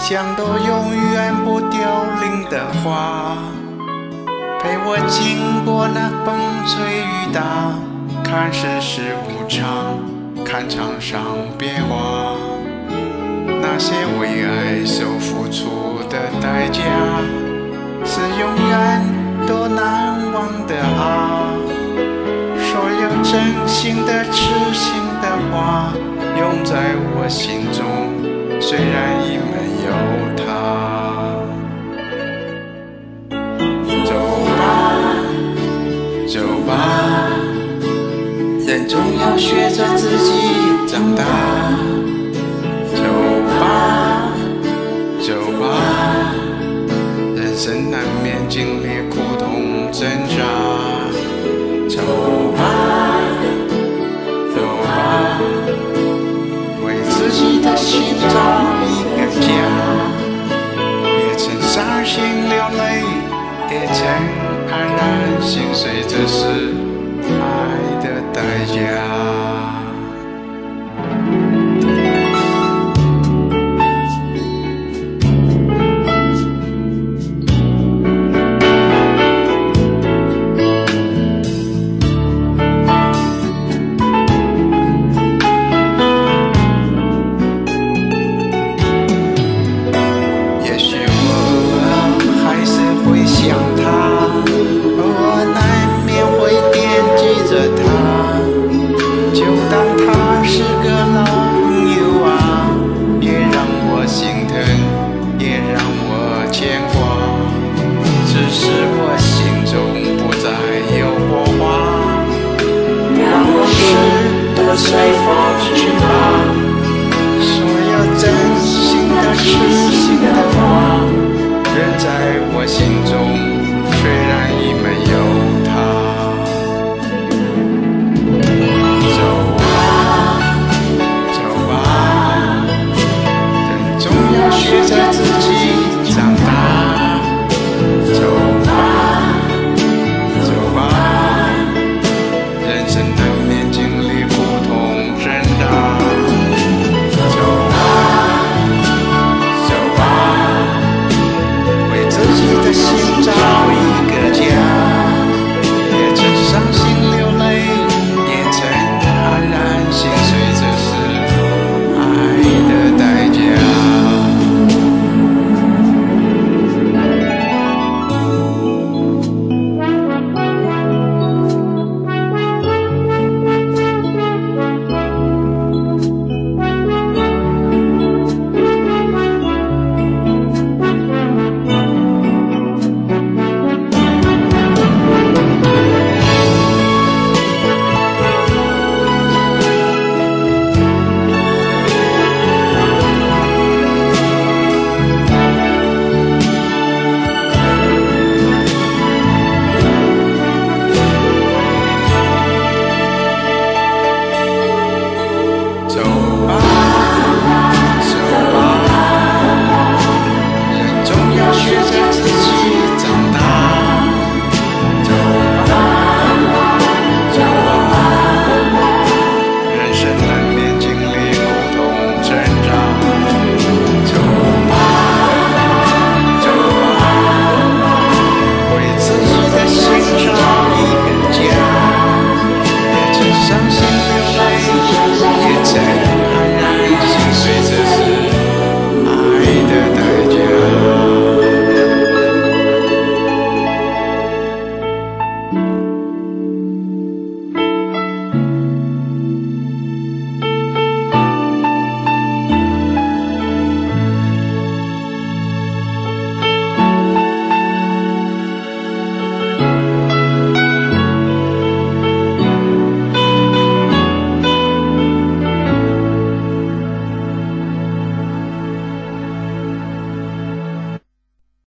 像朵永远不凋零的花，陪我经过那风吹雨打，看世事无常，看场上变化。那些为爱所付出的代价，是永远都难忘的啊！所有真心的、痴心的话，永在我心中，虽然已没有他。走吧，走吧，人总要学着自己长大。走吧，走吧，人生难免经历苦痛挣扎。走吧，走吧，为自己的心找一个家，也曾伤心流泪，也曾黯然心碎，这是爱的代价。想他，偶尔难免会惦记着他，就当他